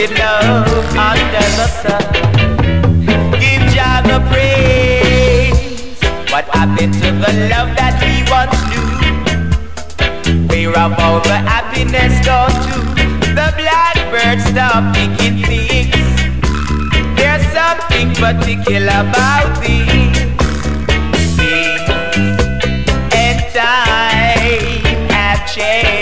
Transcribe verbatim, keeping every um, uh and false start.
with love under the sun. Give Jah the praise. What happened to the love that we once knew? Where have all the happiness gone to? The blackbird stopped picking things. There's something particular about these things. And time have changed.